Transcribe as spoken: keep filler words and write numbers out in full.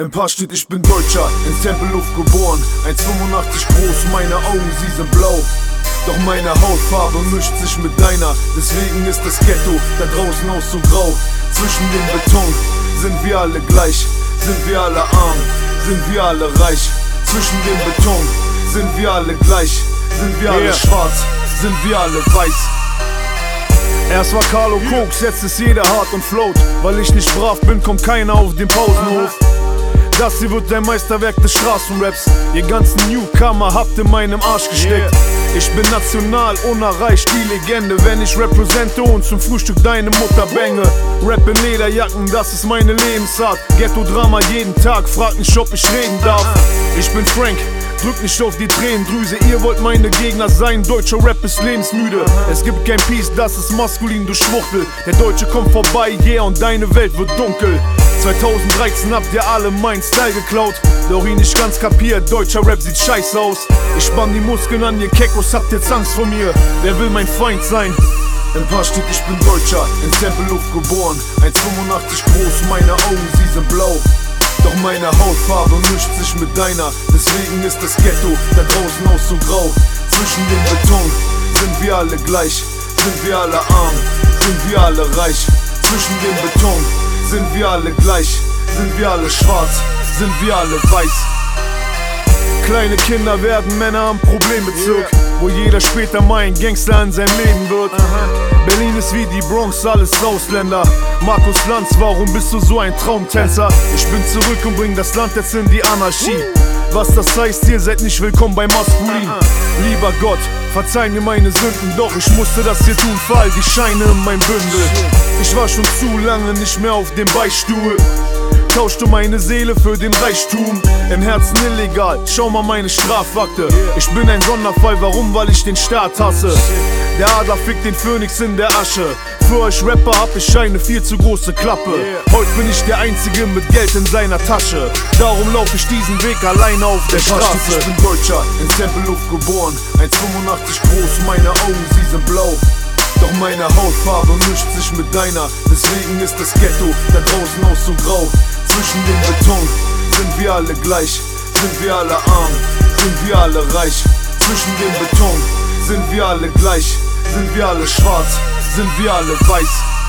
Im Pass steht, ich bin Deutscher, in Tempelhof geboren. eins Komma fünfundachtzig groß, meine Augen, sie sind blau. Doch meine Hautfarbe mischt sich mit deiner. Deswegen ist das Ghetto da draußen auch so grau. Zwischen dem Beton sind wir alle gleich. Sind wir alle arm, sind wir alle reich. Zwischen dem Beton sind wir alle gleich. Sind wir alle yeah. schwarz, sind wir alle weiß. Erst war Carlo Koks, jetzt ist jeder hart und float. Weil ich nicht brav bin, kommt keiner auf den Pausenhof. Das hier wird ein Meisterwerk des Straßenraps. Ihr ganzen Newcomer habt in meinem Arsch gesteckt. Ich bin national unerreicht, die Legende. Wenn ich represente und zum Frühstück deine Mutter bänge. Rap in Lederjacken, das ist meine Lebensart. Ghetto-Drama jeden Tag, frag nicht, ob ich reden darf. Ich bin Frank, drück nicht auf die Tränendrüse. Ihr wollt meine Gegner sein, deutscher Rap ist lebensmüde. Es gibt kein Peace, das ist maskulin, du Schwuchtel. Der Deutsche kommt vorbei, yeah, und deine Welt wird dunkel. zweitausenddreizehn habt ihr alle mein Style geklaut. Doch ihn nicht ganz kapiert, deutscher Rap sieht scheiße aus. Ich spann die Muskeln an, ihr Keckos, habt jetzt Angst vor mir. Wer will mein Feind sein? Im Pass steht, ich bin Deutscher, in Tempelhof geboren. eins Komma fünfundachtzig groß, meine Augen, sie sind blau. Doch meine Hautfarbe mischt sich mit deiner. Deswegen ist das Ghetto da draußen auch so grau. Zwischen dem Beton sind wir alle gleich. Sind wir alle arm, sind wir alle reich. Zwischen dem Beton sind wir alle gleich. Sind wir alle schwarz, sind wir alle weiß. Kleine Kinder werden Männer am Problembezirk, wo jeder später mal ein Gangster an sein Leben wird. Berlin ist wie die Bronx, alles Ausländer. Markus Lanz, warum bist du so ein Traumtänzer? Ich bin zurück und bring das Land jetzt in die Anarchie. Was das heißt, ihr seid nicht willkommen bei Maskulin. Lieber Gott, verzeih mir meine Sünden, doch ich musste das hier tun für all die Scheine in mein Bündel. Ich war schon zu lange nicht mehr auf dem Beichtstuhl. Tauschte meine Seele für den Reichtum. Im Herzen illegal, schau mal meine Strafakte. Ich bin ein Sonderfall, warum? Weil ich den Staat hasse. Der Adler fickt den Phönix in der Asche. Für euch Rapper hab ich eine viel zu große Klappe. Heute bin ich der Einzige mit Geld in seiner Tasche. Darum lauf ich diesen Weg alleine auf der Straße. Ich bin Deutscher, in Tempelhof geboren. eins Komma fünfundachtzig groß, meine Augen, sie sind blau. Doch meine Hautfarbe mischt sich mit deiner. Deswegen ist das Ghetto da draußen auch so grau. Zwischen dem Beton sind wir alle gleich. Sind wir alle arm, sind wir alle reich. Zwischen dem Beton sind wir alle gleich. Sind wir alle schwarz, sind wir alle weiß.